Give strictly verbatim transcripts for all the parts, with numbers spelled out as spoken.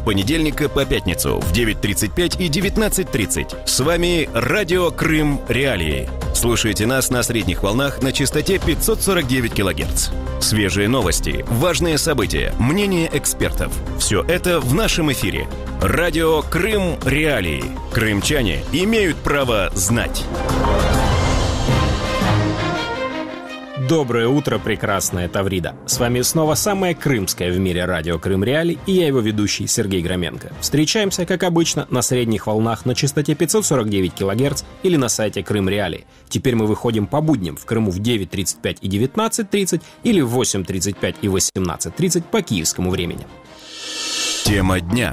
понедельника по пятницу в девять тридцать пять и девятнадцать тридцать. С вами Радио Крым Реалии. Слушайте нас на средних волнах на частоте пятьсот сорок девять килогерц. Свежие новости, важные события, мнения экспертов. Все это в нашем эфире. Радио Крым Реалии. Крымчане имеют право знать. Доброе утро, прекрасная Таврида. С вами снова самое крымское в мире радио Крым Реалии и я его ведущий Сергей Громенко. Встречаемся, как обычно, на средних волнах на частоте пятьсот сорок девять килогерц или на сайте Крым Реалии. Теперь мы выходим по будням в Крыму в девять тридцать пять и девятнадцать тридцать или в восемь тридцать пять и восемнадцать тридцать по киевскому времени. Тема дня.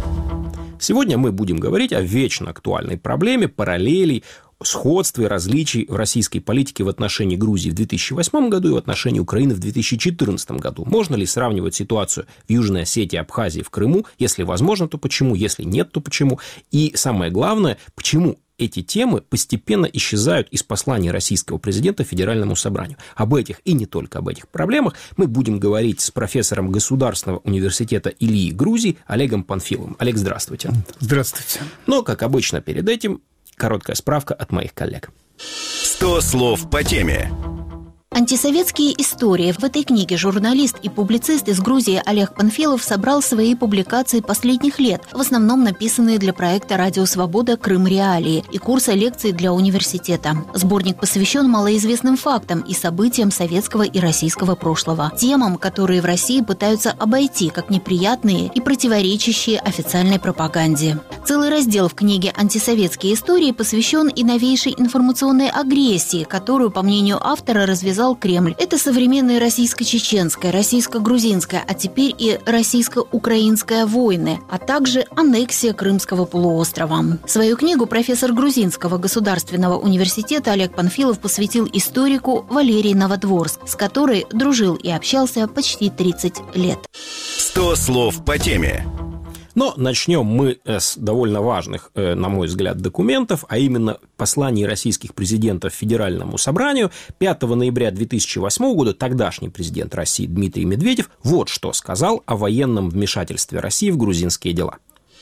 Сегодня мы будем говорить о вечно актуальной проблеме параллелей, сходстве, различий в российской политике в отношении Грузии в две тысячи восьмом году и в отношении Украины в две тысячи четырнадцатом году. Можно ли сравнивать ситуацию в Южной Осетии, Абхазии, в Крыму? Если возможно, то почему? Если нет, то почему? И самое главное, почему эти темы постепенно исчезают из посланий российского президента Федеральному собранию. Об этих и не только об этих проблемах мы будем говорить с профессором Государственного университета Ильи Грузии Олегом Панфиловым. Олег, здравствуйте. Здравствуйте. Но, как обычно, перед этим короткая справка от моих коллег. сто слов по теме. Антисоветские истории. В этой книге журналист и публицист из Грузии Олег Панфилов собрал свои публикации последних лет, в основном написанные для проекта «Радио Свобода. Крым Реалии» и курса лекций для университета. Сборник посвящен малоизвестным фактам и событиям советского и российского прошлого, темам, которые в России пытаются обойти как неприятные и противоречащие официальной пропаганде. Целый раздел в книге «Антисоветские истории» посвящен и новейшей информационной агрессии, которую, по мнению автора, развязал Кремль. Это современная российско-чеченская, российско-грузинская, а теперь и российско-украинская войны, а также аннексия Крымского полуострова. Свою книгу профессор Грузинского государственного университета Олег Панфилов посвятил историку Валерии Новодворск, с которой дружил и общался почти тридцать лет. сто слов по теме. Но начнем мы с довольно важных, на мой взгляд, документов, а именно посланий российских президентов Федеральному собранию. пятого ноября две тысячи восьмого года тогдашний президент России Дмитрий Медведев вот что сказал о военном вмешательстве России в грузинские дела.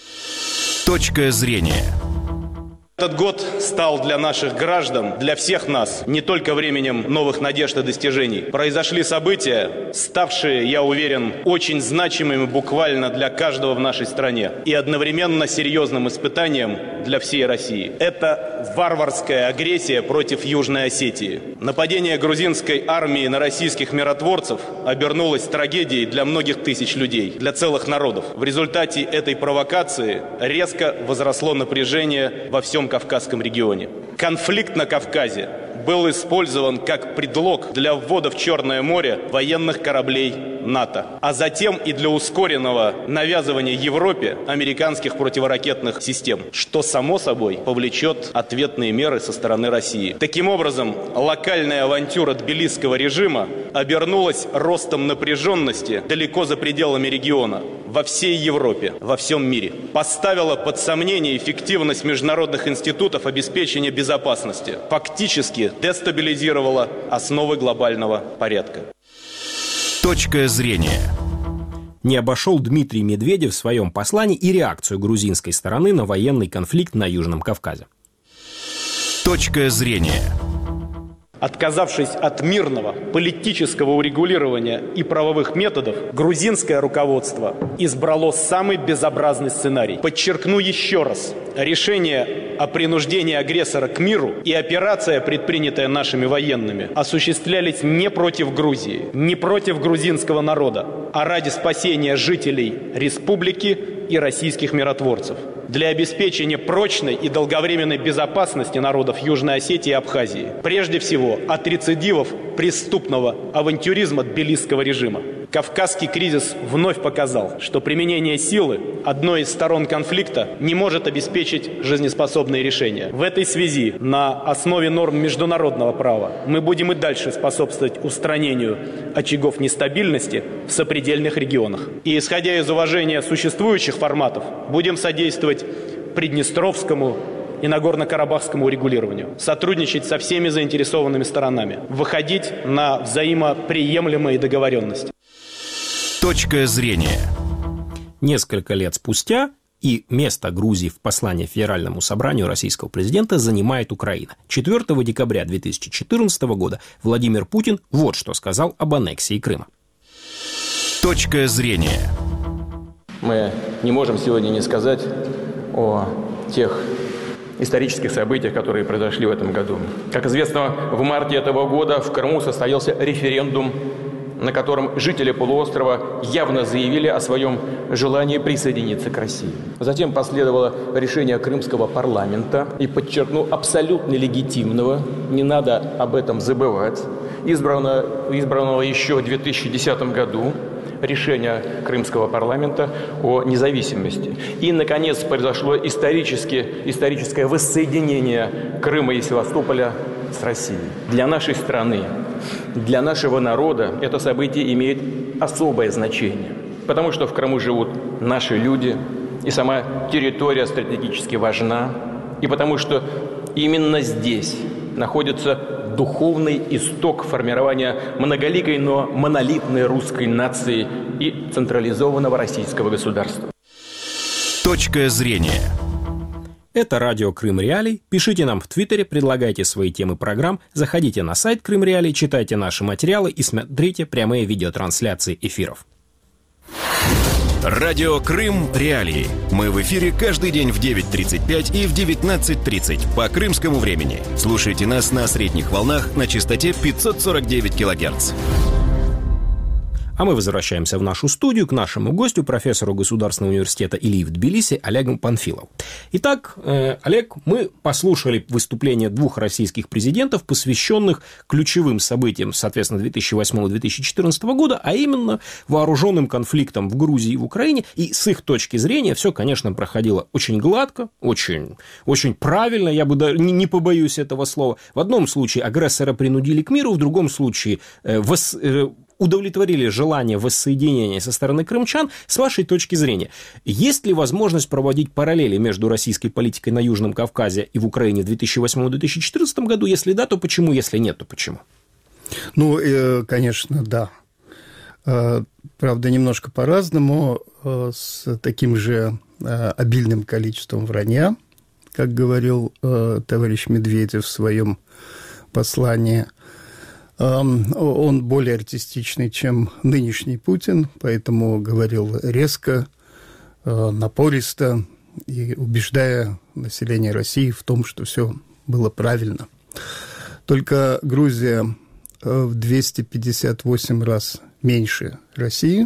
Точка зрения. Этот год стал для наших граждан, для всех нас, не только временем новых надежд и достижений. Произошли события, ставшие, я уверен, очень значимыми буквально для каждого в нашей стране и одновременно серьезным испытанием для всей России. Это варварская агрессия против Южной Осетии. Нападение грузинской армии на российских миротворцев обернулось трагедией для многих тысяч людей, для целых народов. В результате этой провокации резко возросло напряжение во всем Кавказском регионе. Конфликт на Кавказе был использован как предлог для ввода в Черное море военных кораблей НАТО, а затем и для ускоренного навязывания Европе американских противоракетных систем, что, само собой, повлечет ответные меры со стороны России. Таким образом, локальная авантюра тбилисского режима обернулась ростом напряженности далеко за пределами региона, во всей Европе, во всем мире. Поставила под сомнение эффективность международных институтов обеспечения безопасности, фактически дестабилизировала основы глобального порядка. Точка зрения. Не обошел Дмитрий Медведев в своем послании и реакцию грузинской стороны на военный конфликт на Южном Кавказе. Точка зрения. Отказавшись от мирного политического урегулирования и правовых методов, грузинское руководство избрало самый безобразный сценарий. Подчеркну еще раз, решение о принуждении агрессора к миру и операция, предпринятая нашими военными, осуществлялись не против Грузии, не против грузинского народа, а ради спасения жителей республики и российских миротворцев. Для обеспечения прочной и долговременной безопасности народов Южной Осетии и Абхазии. Прежде всего, от рецидивов преступного авантюризма тбилисского режима. Кавказский кризис вновь показал, что применение силы одной из сторон конфликта не может обеспечить жизнеспособные решения. В этой связи, на основе норм международного права, мы будем и дальше способствовать устранению очагов нестабильности в сопредельных регионах. И, исходя из уважения существующих форматов, будем содействовать Приднестровскому и Нагорно-Карабахскому урегулированию, сотрудничать со всеми заинтересованными сторонами, выходить на взаимоприемлемые договоренности. Точка зрения. несколько лет спустя, и место Грузии в послании Федеральному собранию российского президента занимает Украина. четвёртого декабря две тысячи четырнадцатого года Владимир Путин вот что сказал об аннексии Крыма. Точка зрения. Мы не можем сегодня не сказать о тех исторических событиях, которые произошли в этом году. Как известно, в марте этого года в Крыму состоялся референдум, на котором жители полуострова явно заявили о своем желании присоединиться к России. Затем последовало решение крымского парламента, и, подчеркну, абсолютно легитимного, не надо об этом забывать, избранного, избранного еще в две тысячи десятом году, решение крымского парламента о независимости. И, наконец, произошло историческое воссоединение Крыма и Севастополя с Россией. Для нашей страны, для нашего народа это событие имеет особое значение, потому что в Крыму живут наши люди, и сама территория стратегически важна, и потому что именно здесь находится духовный исток формирования многоликой, но монолитной русской нации и централизованного российского государства. Точка зрения. Это радио Крым Реалий. Пишите нам в Твиттере, предлагайте свои темы программ, заходите на сайт Крым Реалий, читайте наши материалы и смотрите прямые видеотрансляции эфиров. Радио Крым Реалии. Мы в эфире каждый день в девять тридцать пять и в девятнадцать тридцать по крымскому времени. Слушайте нас на средних волнах на частоте пятьсот сорок девять килогерц. А мы возвращаемся в нашу студию к нашему гостю, профессору Государственного университета Илии в Тбилиси Олегу Панфилову. Итак, Олег, мы послушали выступления двух российских президентов, посвященных ключевым событиям, соответственно, две тысячи восьмого - две тысячи четырнадцатого года, а именно вооруженным конфликтам в Грузии и в Украине. И с их точки зрения все, конечно, проходило очень гладко, очень, очень правильно, я бы даже не побоюсь этого слова. В одном случае агрессора принудили к миру, в другом случае вос... удовлетворили желание воссоединения со стороны крымчан. С вашей точки зрения, есть ли возможность проводить параллели между российской политикой на Южном Кавказе и в Украине в две тысячи восьмом - две тысячи четырнадцатом году? Если да, то почему? Если нет, то почему? Ну, конечно, да. Правда, немножко по-разному, с таким же обильным количеством вранья, как говорил товарищ Медведев в своем послании. Он более артистичный, чем нынешний Путин, поэтому говорил резко, напористо и убеждая население России в том, что все было правильно. Только Грузия в двести пятьдесят восемь раз меньше России.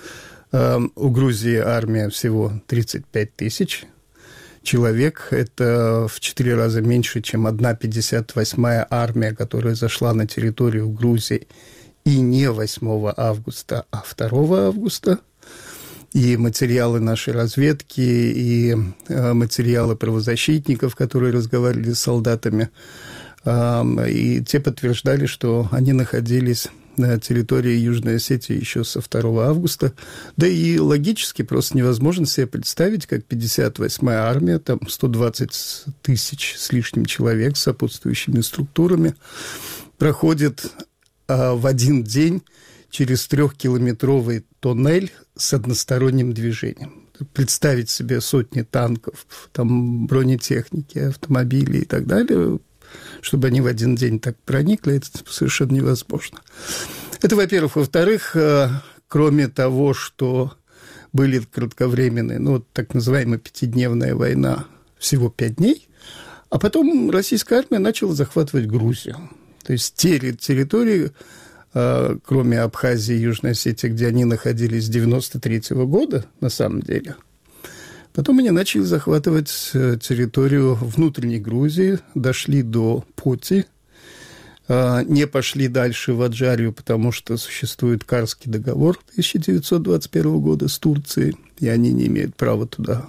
У Грузии армия всего тридцать пять тысяч человек. Это в четыре раза меньше, чем одна пятьдесят восьмая армия, которая зашла на территорию Грузии и не восьмого августа, а второго августа. И материалы нашей разведки, и материалы правозащитников, которые разговаривали с солдатами, и те подтверждали, что они находились на территории Южной Осетии еще со второго августа. Да и логически просто невозможно себе представить, как пятьдесят восьмая армия, там сто двадцать тысяч с лишним человек с сопутствующими структурами, проходит а, в один день через трехкилометровый тоннель с односторонним движением. Представить себе сотни танков, там, бронетехники, автомобилей и так далее, чтобы они в один день так проникли, это совершенно невозможно. Это, во-первых. Во-вторых, кроме того, что были кратковременные, ну, вот так называемая пятидневная война, всего пять дней, а потом российская армия начала захватывать Грузию. То есть те территории, кроме Абхазии и Южной Осетии, где они находились с девяносто третьего года, на самом деле. Потом они начали захватывать территорию внутренней Грузии, дошли до Поти, не пошли дальше в Аджарию, потому что существует Карский договор тысяча девятьсот двадцать первого года с Турцией, и они не имеют права туда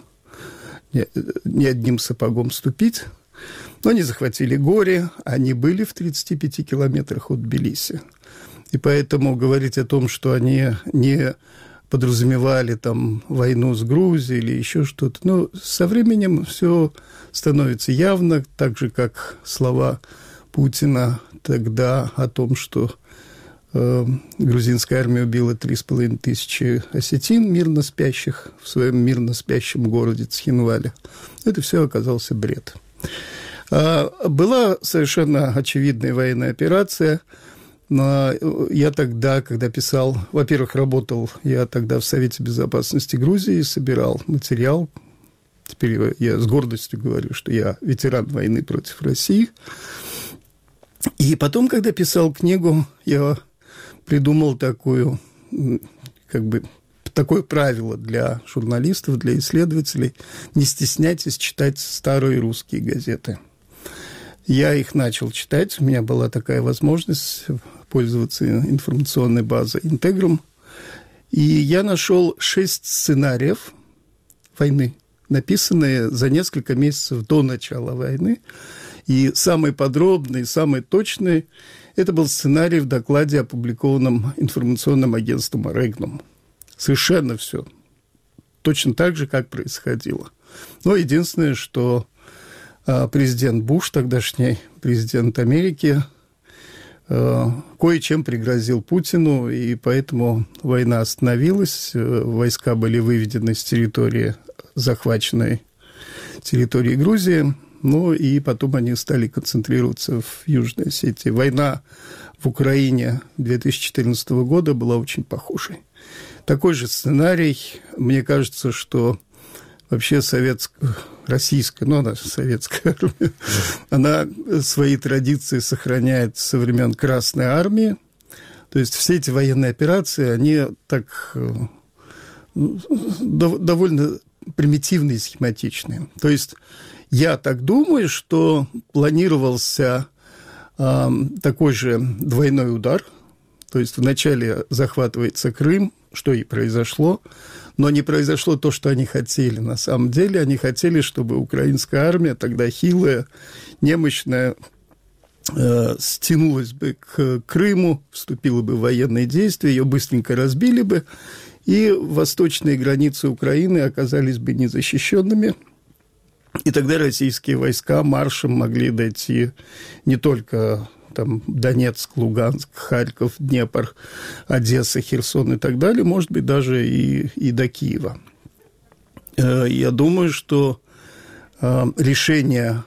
ни одним сапогом ступить. Но они захватили Гори, они были в тридцати пяти километрах от Тбилиси. И поэтому говорить о том, что они не подразумевали там войну с Грузией или еще что-то, но со временем все становится явно, так же, как слова Путина тогда о том, что грузинская армия убила три с половиной тысячи осетин, мирно спящих в своем мирно спящем городе Цхинвале. Это все оказался бред. Была совершенно очевидная военная операция. Но я тогда, когда писал, во-первых, работал я тогда в Совете Безопасности Грузии, собирал материал. Теперь я с гордостью говорю, что я ветеран войны против России. И потом, когда писал книгу, я придумал такую, как бы, такое правило для журналистов, для исследователей: не стесняйтесь читать старые русские газеты. Я их начал читать, у меня была такая возможность пользоваться информационной базой «Интегрум», и я нашел шесть сценариев войны, написанные за несколько месяцев до начала войны, и самый подробный, самый точный – это был сценарий в докладе, опубликованном информационным агентством «Регнум». Совершенно все точно так же, как происходило. Но единственное, что президент Буш, тогдашний президент Америки, кое-чем пригрозил Путину, и поэтому война остановилась, войска были выведены с территории, захваченной территории Грузии, ну и потом они стали концентрироваться в Южной Осетии. Война в Украине две тысячи четырнадцатого года была очень похожей. Такой же сценарий. Мне кажется, что вообще советская, российская, ну, она советская армия, она свои традиции сохраняет со времен Красной армии. То есть все эти военные операции, они так довольно примитивные и схематичные. То есть я так думаю, что планировался э, такой же двойной удар. То есть вначале захватывается Крым, что и произошло, но не произошло то, что они хотели. На самом деле они хотели, чтобы украинская армия, тогда хилая, немощная, э, стянулась бы к Крыму, вступила бы в военные действия, ее быстренько разбили бы, и восточные границы Украины оказались бы незащищенными. И тогда российские войска маршем могли дойти не только там, Донецк, Луганск, Харьков, Днепр, Одесса, Херсон и так далее, может быть, даже и, и до Киева. Я думаю, что решение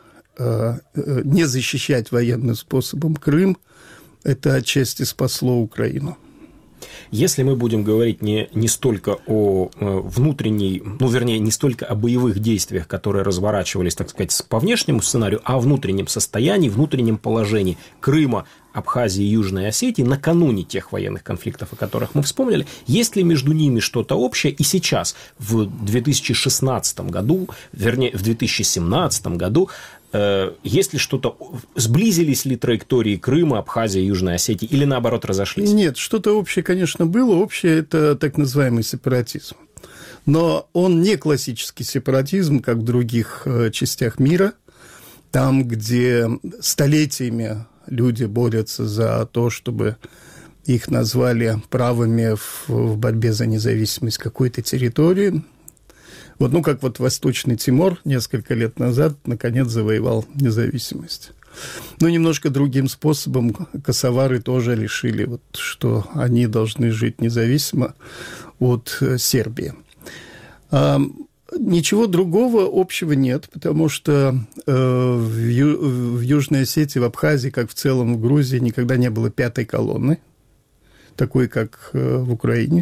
не защищать военным способом Крым – это отчасти спасло Украину. Если мы будем говорить не, не столько о внутренней, ну, вернее, не столько о боевых действиях, которые разворачивались, так сказать, по внешнему сценарию, а о внутреннем состоянии, внутреннем положении Крыма, Абхазии и Южной Осетии накануне тех военных конфликтов, о которых мы вспомнили, есть ли между ними что-то общее и сейчас, в две тысячи шестнадцатом году, вернее, в две тысячи семнадцатом году, есть ли что-то, сблизились ли траектории Крыма, Абхазии, Южной Осетии или, наоборот, разошлись? Нет, что-то общее, конечно, было. Общее – это так называемый сепаратизм. Но он не классический сепаратизм, как в других частях мира, там, где столетиями люди борются за то, чтобы их назвали правыми в борьбе за независимость какой-то территории. Вот, ну, как вот Восточный Тимор несколько лет назад наконец завоевал независимость. Но немножко другим способом косовары тоже решили, вот, что они должны жить независимо от Сербии. А, ничего другого общего нет, потому что э, в, Ю, в Южной Осетии, в Абхазии, как в целом в Грузии, никогда не было пятой колонны, такой, как э, в Украине.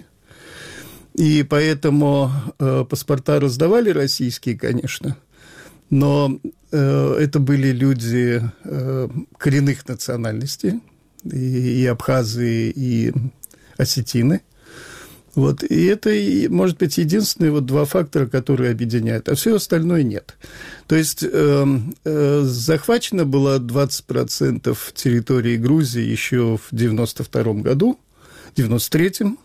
И поэтому э, паспорта раздавали российские, конечно, но э, это были люди э, коренных национальностей, и, и абхазы, и осетины. Вот. И это, может быть, единственные вот два фактора, которые объединяют, а все остальное нет. То есть э, э, захвачено было двадцать процентов территории Грузии еще в девяносто втором году, в девяносто третьем.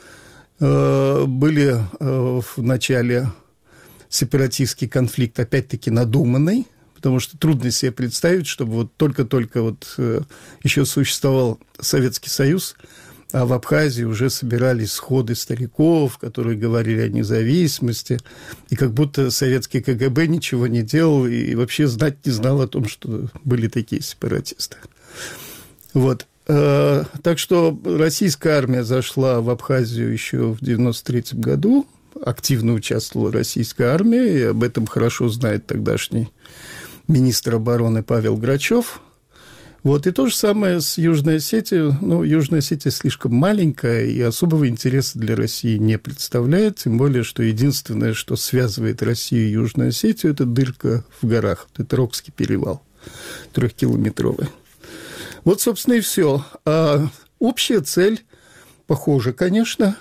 Были в начале сепаратистский конфликт, опять-таки, надуманный, потому что трудно себе представить, чтобы вот только-только вот еще существовал Советский Союз, а в Абхазии уже собирались сходы стариков, которые говорили о независимости, и как будто советский ка гэ бэ ничего не делал и вообще знать не знал о том, что были такие сепаратисты. Вот. Так что российская армия зашла в Абхазию еще в девяносто третьем году, активно участвовала российская армия, и об этом хорошо знает тогдашний министр обороны Павел Грачев. Вот, и то же самое с Южной Осетией. Ну, Южная Осетия слишком маленькая и особого интереса для России не представляет, тем более, что единственное, что связывает Россию и Южную Осетию, это дырка в горах, это Рокский перевал трехкилометровый. Вот, собственно, и все. А общая цель похожа, конечно.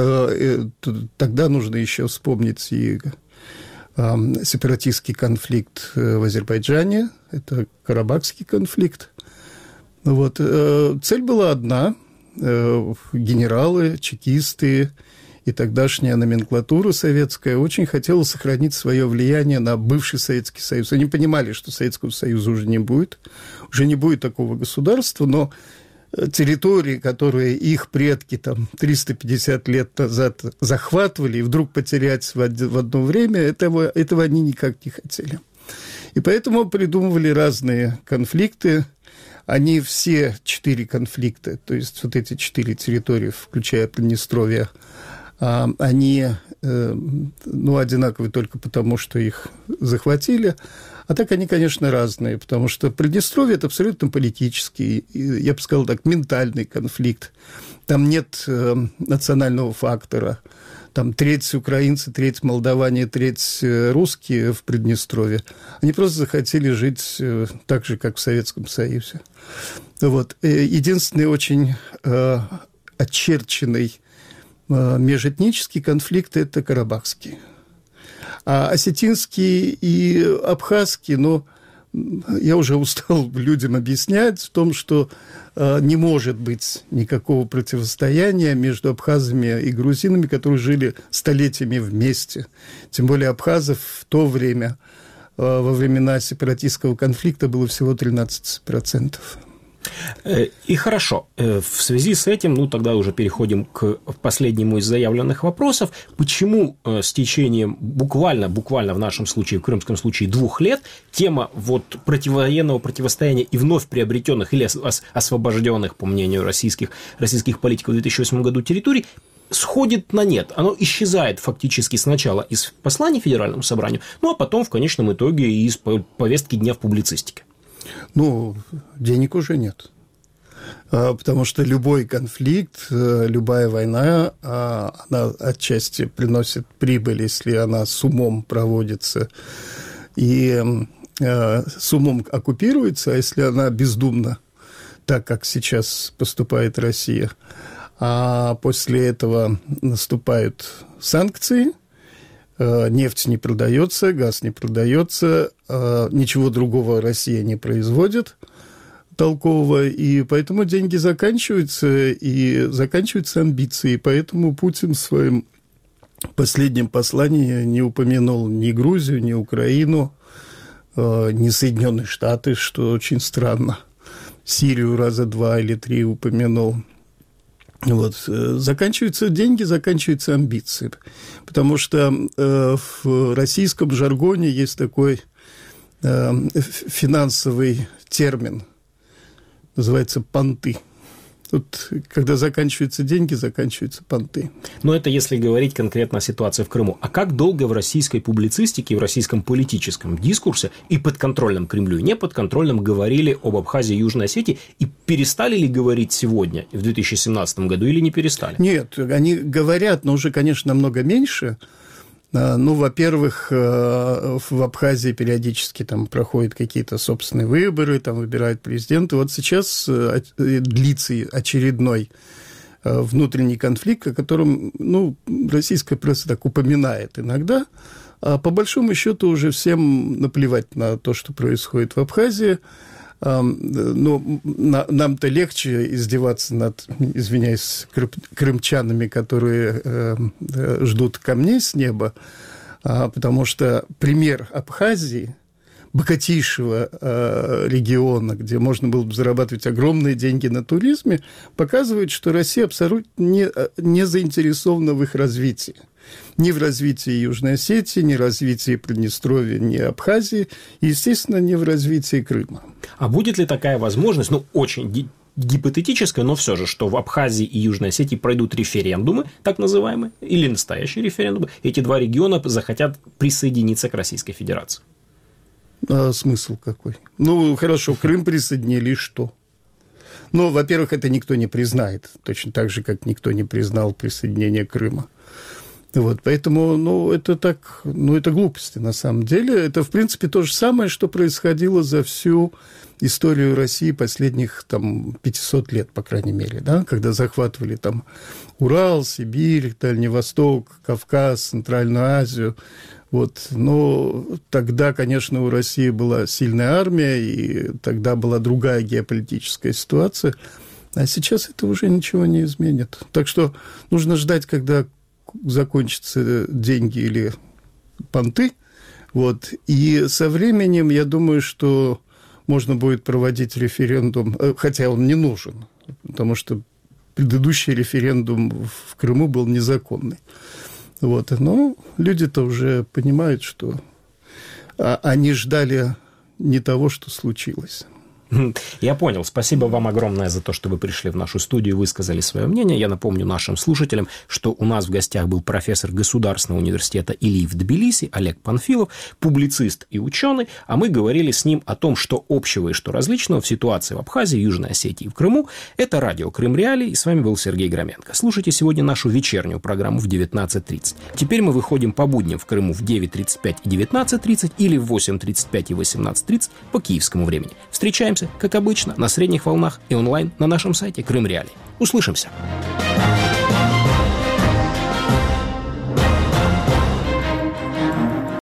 Тогда нужно еще вспомнить и сепаратистский конфликт в Азербайджане, это Карабахский конфликт. Вот. Цель была одна. Генералы, чекисты и тогдашняя номенклатура советская очень хотела сохранить свое влияние на бывший Советский Союз. Они понимали, что Советского Союза уже не будет, уже не будет такого государства, но территории, которые их предки там триста пятьдесят лет назад захватывали, и вдруг потерять в одно время, этого, этого они никак не хотели. И поэтому придумывали разные конфликты. Они все четыре конфликта, то есть вот эти четыре территории, включая Приднестровье, они ну, одинаковые только потому, что их захватили. А так они, конечно, разные, потому что Приднестровье – это абсолютно политический, я бы сказал так, ментальный конфликт. Там нет национального фактора. Там треть украинцы, треть молдаване, треть русские в Приднестровье. Они просто захотели жить так же, как в Советском Союзе. Вот. Единственный очень очерченный межэтнический конфликт – это карабахский. А осетинский и абхазский, ну, я уже устал людям объяснять в том, что э, не может быть никакого противостояния между абхазами и грузинами, которые жили столетиями вместе. Тем более абхазов в то время, э, во времена сепаратистского конфликта, было всего тринадцать процентов. И хорошо, в связи с этим, ну, тогда уже переходим к последнему из заявленных вопросов. Почему с течением буквально, буквально в нашем случае, в крымском случае, двух лет, тема вот противовоенного противостояния и вновь приобретенных или освобожденных, по мнению российских, российских политиков в две тысячи восьмом году территорий, сходит на нет, оно исчезает фактически сначала из посланий Федеральному собранию, ну, а потом в конечном итоге и из повестки дня в публицистике? Ну, денег уже нет, потому что любой конфликт, любая война, она отчасти приносит прибыль, если она с умом проводится и с умом оккупируется, а если она бездумна, так как сейчас поступает Россия, а после этого наступают санкции, нефть не продается, газ не продается, ничего другого Россия не производит толкового, и поэтому деньги заканчиваются, и заканчиваются амбиции. Поэтому Путин в своем последнем послании не упомянул ни Грузию, ни Украину, ни Соединенные Штаты, что очень странно. Сирию раза два или три упомянул. Вот. Заканчиваются деньги, заканчиваются амбиции. Потому что э, в российском жаргоне есть такой э, финансовый термин, называется «понты». Тут, когда заканчиваются деньги, заканчиваются понты. Но это если говорить конкретно о ситуации в Крыму. А как долго в российской публицистике, в российском политическом дискурсе и подконтрольном Кремлю, и неподконтрольном говорили об Абхазии и Южной Осетии, и перестали ли говорить сегодня, в две тысячи семнадцатом году, или не перестали? Нет, они говорят, но уже, конечно, намного меньше. Ну, во-первых, в Абхазии периодически там проходят какие-то собственные выборы, там выбирают президента. Вот сейчас длится очередной внутренний конфликт, о котором, ну, российская пресса так упоминает иногда, а по большому счету уже всем наплевать на то, что происходит в Абхазии. Ну, нам-то легче издеваться над, извиняюсь, крымчанами, которые ждут камней с неба, потому что пример Абхазии, богатейшего региона, где можно было бы зарабатывать огромные деньги на туризме, показывает, что Россия абсолютно не, не заинтересована в их развитии. Ни в развитии Южной Осетии, ни в развитии Приднестровья, ни Абхазии, и, естественно, не в развитии Крыма. А будет ли такая возможность, ну, очень гипотетическое, но все же, что в Абхазии и Южной Осетии пройдут референдумы, так называемые, или настоящие референдумы, эти два региона захотят присоединиться к Российской Федерации. А смысл какой? Ну, хорошо, Крым присоединили, и что? Ну, во-первых, это никто не признает, точно так же, как никто не признал присоединение Крыма. Вот, поэтому, ну, это так, ну, это глупости на самом деле. Это, в принципе, то же самое, что происходило за всю историю России последних, там, пятьсот лет, по крайней мере, да, когда захватывали, там, Урал, Сибирь, Дальний Восток, Кавказ, Центральную Азию. Вот, но тогда, конечно, у России была сильная армия, и тогда была другая геополитическая ситуация, а сейчас это уже ничего не изменит. Так что нужно ждать, когда закончатся деньги или понты, вот, и со временем, я думаю, что можно будет проводить референдум, хотя он не нужен, потому что предыдущий референдум в Крыму был незаконный. Вот, но люди-то уже понимают, что они ждали не того, что случилось. Я понял. Спасибо вам огромное за то, что вы пришли в нашу студию и высказали свое мнение. Я напомню нашим слушателям, что у нас в гостях был профессор Государственного университета Илии в Тбилиси Олег Панфилов, публицист и ученый, а мы говорили с ним о том, что общего и что различного в ситуации в Абхазии, Южной Осетии и в Крыму. Это радио «Крым Реалии», и с вами был Сергей Громенко. Слушайте сегодня нашу вечернюю программу в девятнадцать тридцать. Теперь мы выходим по будням в Крыму в девять тридцать пять и девятнадцать тридцать или в восемь тридцать пять и восемнадцать тридцать по киевскому времени. Встречаемся, как обычно, на средних волнах и онлайн на нашем сайте Крым Реалии. Услышимся!